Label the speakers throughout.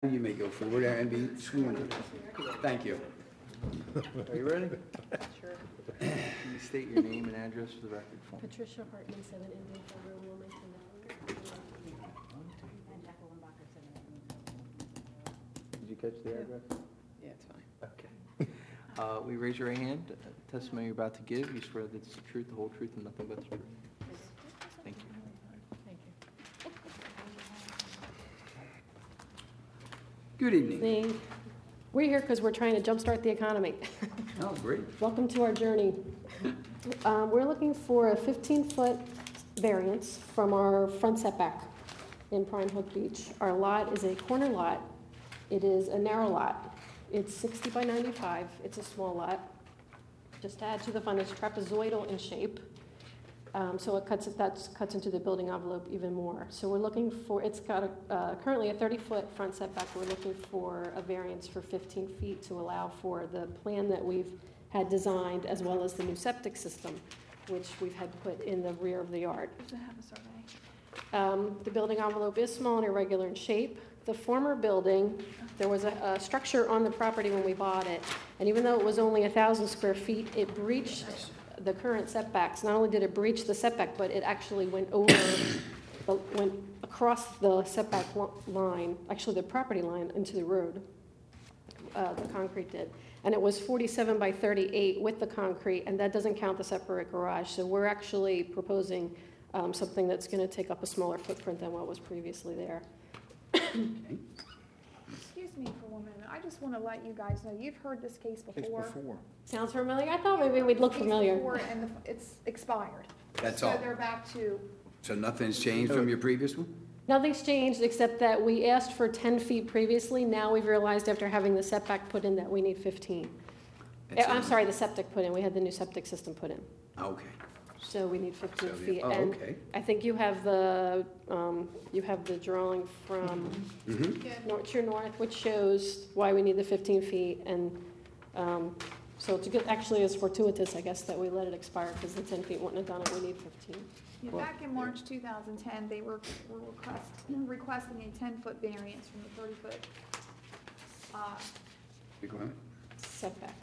Speaker 1: You may go forward and be sworn in. Thank you.
Speaker 2: Are you ready?
Speaker 3: Sure.
Speaker 2: Can you state your name and address for the record for me?
Speaker 3: Patricia Hartman, 7 Indian Hill Road, Wilmington, Delaware.
Speaker 2: Did you catch the address?
Speaker 3: Yeah, it's fine.
Speaker 2: Okay. We raise your right hand. Testimony you're about to give, you swear that it's the truth, the whole truth, and nothing but the truth. Thank you.
Speaker 3: Thank you.
Speaker 1: Good evening.
Speaker 3: We're here because we're trying to jumpstart the economy.
Speaker 1: Oh, great.
Speaker 3: Welcome to our journey. We're looking for a 15-foot variance from our front setback in Prime Hook Beach. Our lot is a corner lot. It is a narrow lot. It's 60 by 95. It's a small lot. Just to add to the fun, it's trapezoidal in shape. So it cuts into the building envelope even more. So we're looking for, it's got currently a 30-foot front setback. We're looking for a variance for 15 feet to allow for the plan that we've had designed, as well as the new septic system, which we've had put in the rear of the yard.
Speaker 4: Does it have a survey?
Speaker 3: The building envelope is small and irregular in shape. The former building, there was a structure on the property when we bought it, and even though it was only 1,000 square feet, it breached the current setbacks. Not only did it breach the setback, but it actually went across the setback line, actually the property line, into the road. The concrete did. And it was 47 by 38 with the concrete, and that doesn't count the separate garage. So we're actually proposing something that's going to take up a smaller footprint than what was previously there.
Speaker 1: Okay.
Speaker 4: Excuse me for 1 minute. I just want to let you guys know, you've heard this case before.
Speaker 3: Sounds familiar? I thought maybe we'd look
Speaker 4: Case
Speaker 3: familiar.
Speaker 4: before, and it's expired.
Speaker 1: That's all.
Speaker 4: So they're back to,
Speaker 1: So nothing's changed from your previous one?
Speaker 3: Nothing's changed except that we asked for 10 feet previously. Now we've realized after having the setback put in that we need 15.
Speaker 1: That's
Speaker 3: I'm
Speaker 1: it.
Speaker 3: sorry, the septic put in. We had the new septic system put in.
Speaker 1: Okay.
Speaker 3: So we need 15
Speaker 1: So,
Speaker 3: feet.
Speaker 1: oh,
Speaker 3: And
Speaker 1: okay.
Speaker 3: I think you have the drawing from True North, which shows why we need the 15 feet. And so it's a good, actually it's fortuitous, I guess, that we let it expire because the 10 feet wouldn't have done it. We need 15.
Speaker 4: back in March 2010, they were requesting a 10-foot variance from the 30-foot.
Speaker 1: Go ahead.
Speaker 3: Setback.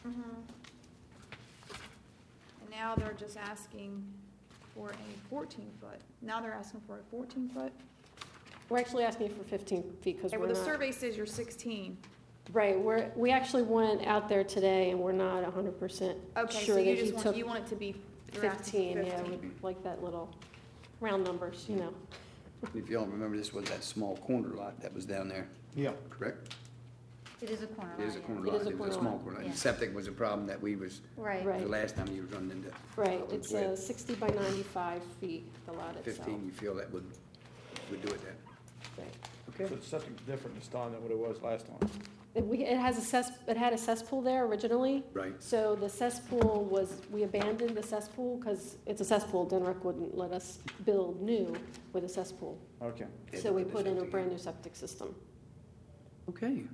Speaker 4: And now they're just asking for a 14-foot. Now they're asking for a 14-foot.
Speaker 3: We're actually asking for 15 feet because
Speaker 4: Okay,
Speaker 3: we're
Speaker 4: well, the
Speaker 3: not.
Speaker 4: survey says you're 16.
Speaker 3: Right, we actually went out there today and we're not 100%
Speaker 4: Okay,
Speaker 3: sure
Speaker 4: so
Speaker 3: that
Speaker 4: you
Speaker 3: he
Speaker 4: just want,
Speaker 3: took
Speaker 4: you want it to be, you're asking
Speaker 3: 15,
Speaker 4: for
Speaker 3: yeah,
Speaker 4: 15.
Speaker 3: we like that little round numbers, you know.
Speaker 1: If y'all remember, this was that small corner lot that was down there,
Speaker 5: Yeah.
Speaker 1: correct?
Speaker 6: It is a corner lot.
Speaker 1: It is a
Speaker 6: yeah.
Speaker 1: corner
Speaker 3: It
Speaker 1: lot.
Speaker 3: is a
Speaker 1: It was
Speaker 3: corner
Speaker 1: a small
Speaker 3: lot,
Speaker 1: corner lot.
Speaker 6: yeah.
Speaker 1: The septic was a problem that we was,
Speaker 6: Right.
Speaker 3: Right.
Speaker 1: the last time you was running into.
Speaker 3: Right, it's
Speaker 1: with
Speaker 3: 60 by 95 feet, the lot itself.
Speaker 1: 15, you feel that would do it then?
Speaker 3: Right.
Speaker 1: Okay.
Speaker 5: So it's something different this time than what it was last time.
Speaker 3: It had a cesspool there originally.
Speaker 1: Right.
Speaker 3: So the cesspool we abandoned the cesspool because it's a cesspool. Denrick wouldn't let us build new with a cesspool.
Speaker 5: Okay.
Speaker 3: So we put in a brand new septic system.
Speaker 1: Okay.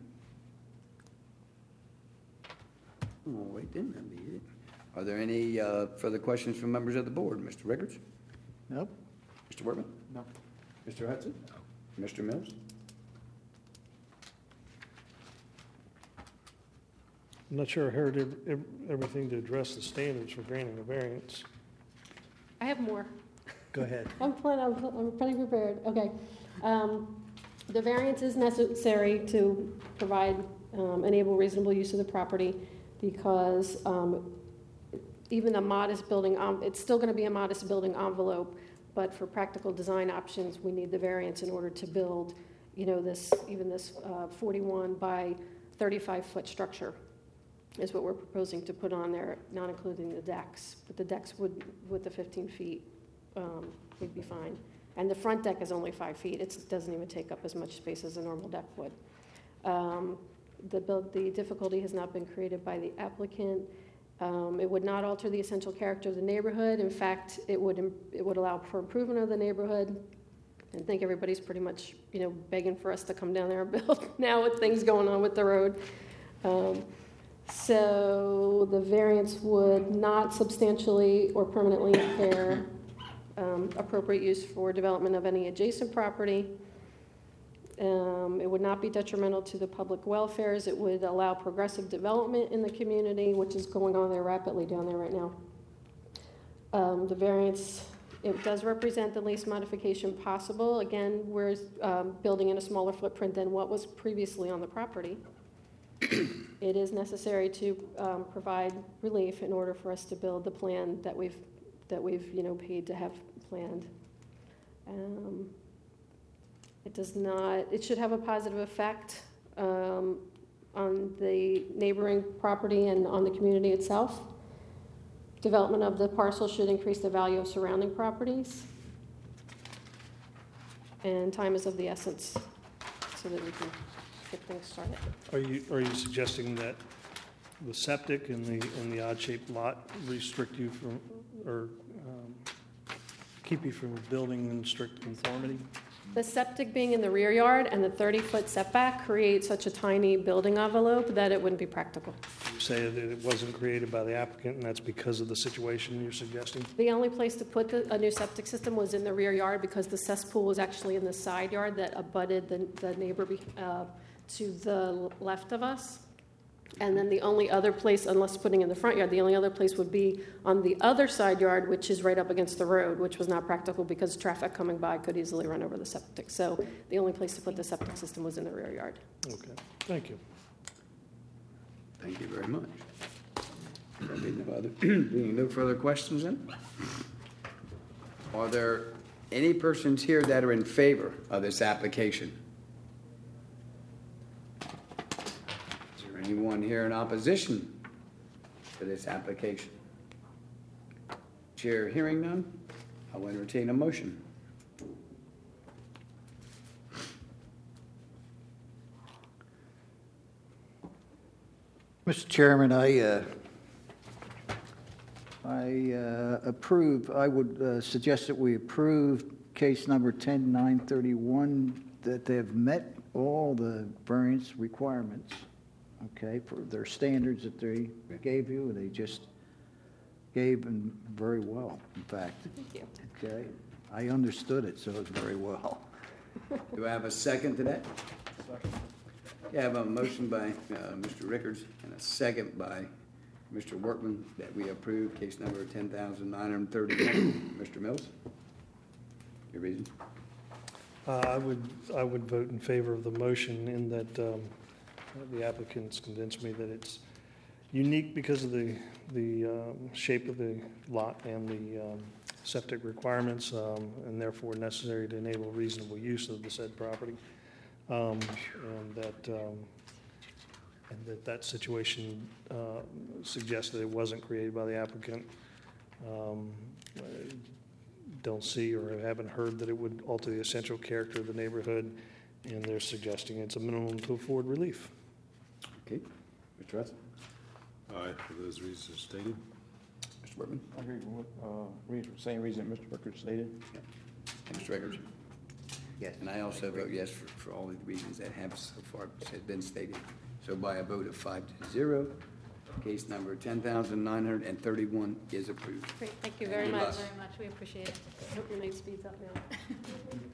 Speaker 1: All right then, that'll be it. Are there any further questions from members of the board? Mr. Rickards?
Speaker 5: Nope.
Speaker 1: Mr. Workman?
Speaker 5: No.
Speaker 1: Mr. Hudson? Mr. Mills?
Speaker 7: I'm not sure I heard everything to address the standards for granting a variance.
Speaker 3: I have more.
Speaker 7: Go ahead.
Speaker 3: I'm pretty prepared. Okay. The variance is necessary to provide enable reasonable use of the property because even a modest building, it's still going to be a modest building envelope, but for practical design options, we need the variance in order to build, this 41 by 35-foot structure is what we're proposing to put on there, not including the decks. But the decks would, with the 15 feet, would be fine. And the front deck is only 5 feet. It doesn't even take up as much space as a normal deck would. The difficulty has not been created by the applicant. It would not alter the essential character of the neighborhood. In fact, it would allow for improvement of the neighborhood. I think everybody's pretty much, begging for us to come down there and build now with things going on with the road. So the variance would not substantially or permanently impair appropriate use for development of any adjacent property. It would not be detrimental to the public welfares. It would allow progressive development in the community, which is going on there rapidly down there right now. The variance, it does represent the least modification possible. Again, we're building in a smaller footprint than what was previously on the property. It is necessary to provide relief in order for us to build the plan that we've paid to have planned. It does not. It should have a positive effect on the neighboring property and on the community itself. Development of the parcel should increase the value of surrounding properties. And time is of the essence so that we can get things started.
Speaker 7: Are you suggesting that the septic and the odd-shaped lot restrict you from, or keep you from building in strict conformity?
Speaker 3: The septic being in the rear yard and the 30-foot setback create such a tiny building envelope that it wouldn't be practical.
Speaker 7: You say that it wasn't created by the applicant, and that's because of the situation you're suggesting?
Speaker 3: The only place to put a new septic system was in the rear yard because the cesspool was actually in the side yard that abutted the neighbor to the left of us. And then the only other place, unless putting in the front yard, the only other place would be on the other side yard, which is right up against the road, which was not practical because traffic coming by could easily run over the septic. So the only place to put the septic system was in the rear yard.
Speaker 7: Okay, thank you.
Speaker 1: Thank you very much. Being no further questions then? Are there any persons here that are in favor of this application? Is there anyone here in opposition to this application? Chair hearing none, I'll entertain a motion.
Speaker 6: Mr. Chairman, I would suggest that we approve case number 10931, that they have met all the variance requirements, okay, for their standards that they gave you. They just gave them very well, in fact.
Speaker 3: Thank you.
Speaker 6: Okay, I understood it, so it's very well.
Speaker 1: Do I have a second to that? Yeah, I have a motion by Mr. Rickards and a second by Mr. Workman that we approve case number 10,931. Mr. Mills? Your reason?
Speaker 7: I would vote in favor of the motion in that the applicants convinced me that it's unique because of the shape of the lot and the septic requirements, and therefore necessary to enable reasonable use of the said property. And that situation suggests that it wasn't created by the applicant. I don't see or haven't heard that it would alter the essential character of the neighborhood, and they're suggesting it's a minimum to afford relief.
Speaker 1: Okay. Mr. Russ?
Speaker 8: Aye, for those reasons stated.
Speaker 1: Mr. Workman?
Speaker 5: I agree with same reason that Mr. Booker stated.
Speaker 1: And Mr. Rickards?
Speaker 6: Yes.
Speaker 1: And I also vote yes for all the reasons that have so far been stated. So by a vote of 5-0, case number 10,931 is approved.
Speaker 3: Great, thank you very
Speaker 1: Thank you,
Speaker 3: much.
Speaker 1: Les.
Speaker 9: Very much, we appreciate it.
Speaker 3: I hope your night speeds up now.